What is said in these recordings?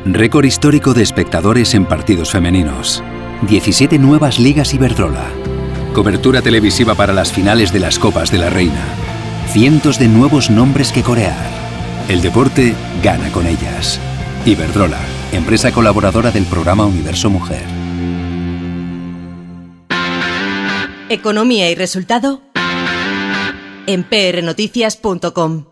Récord histórico de espectadores en partidos femeninos. 17 nuevas ligas Iberdrola. Cobertura televisiva para las finales de las Copas de la Reina. Cientos de nuevos nombres que corear. El deporte gana con ellas. Iberdrola, empresa colaboradora del programa Universo Mujer. Economía y resultado en prnoticias.com.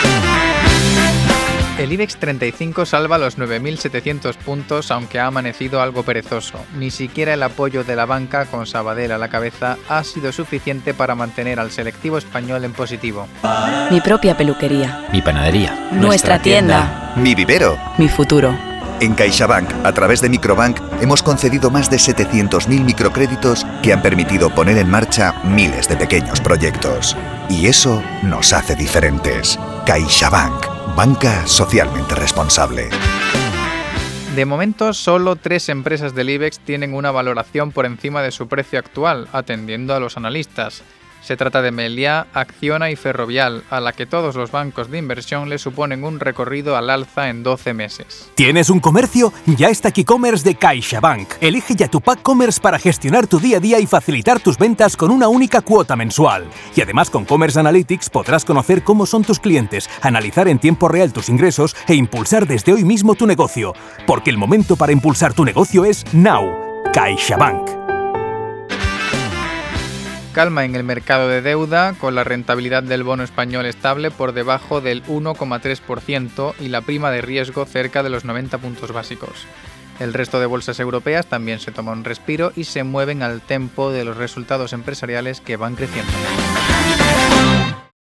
El IBEX 35 salva los 9.700 puntos, aunque ha amanecido algo perezoso. Ni siquiera el apoyo de la banca, con Sabadell a la cabeza, ha sido suficiente para mantener al selectivo español en positivo. Mi propia peluquería. Mi panadería. Nuestra tienda. Mi vivero. Mi futuro. En CaixaBank, a través de Microbank, hemos concedido más de 700.000 microcréditos que han permitido poner en marcha miles de pequeños proyectos. Y eso nos hace diferentes. CaixaBank. Banca socialmente responsable. De momento, solo 3 empresas del IBEX tienen una valoración por encima de su precio actual, atendiendo a los analistas. Se trata de Meliá, Acciona y Ferrovial, a la que todos los bancos de inversión le suponen un recorrido al alza en 12 meses. ¿Tienes un comercio? Ya está Q-Commerce de CaixaBank. Elige ya tu pack Commerce para gestionar tu día a día y facilitar tus ventas con una única cuota mensual. Y además con Commerce Analytics podrás conocer cómo son tus clientes, analizar en tiempo real tus ingresos e impulsar desde hoy mismo tu negocio. Porque el momento para impulsar tu negocio es now. CaixaBank. Calma en el mercado de deuda, con la rentabilidad del bono español estable por debajo del 1,3% y la prima de riesgo cerca de los 90 puntos básicos. El resto de bolsas europeas también se toma un respiro y se mueven al tempo de los resultados empresariales que van creciendo.